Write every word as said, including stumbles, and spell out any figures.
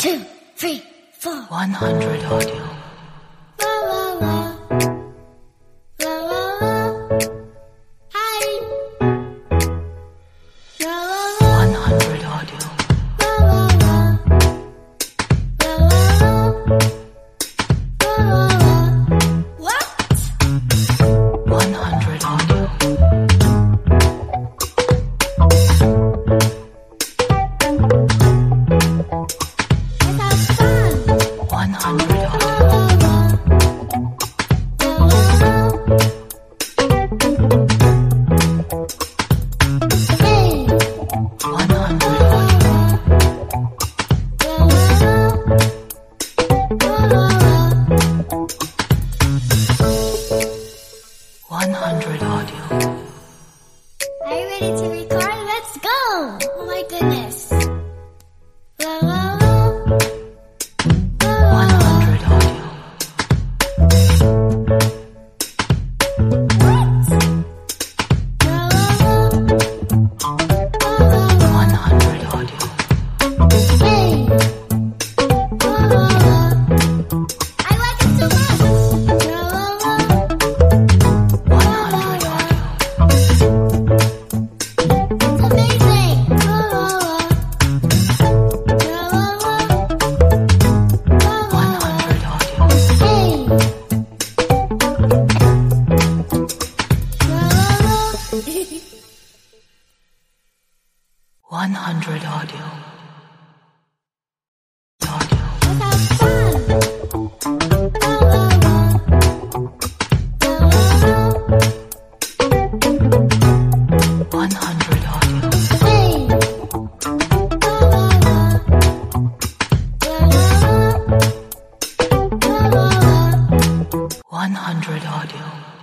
two, three, four. one hundred audio. La la la. La la la. Hi. La la la. one hundred audio. La la la. La la la. La la la. What? one hundred audio. Let's have fun. one hundred La audio. la la. La la la. Hey. one hundred audio. La la la. La la la. one hundred audio. Are you ready to record? Let's go! Oh my goodness. La la la. La la one la. hundred audio. What? La la la. La la la. one hundred audio. Hey. La la la. I like it so much. La la la. one hundred audio. It's amazing. La la la. La la la. La la one la. hundred audio. Hey. La la la. one hundred audio. Audio. Let's have fun. La la la. La la la. one hundred audio. Hey. La la la. La la la. La la la. one hundred audio.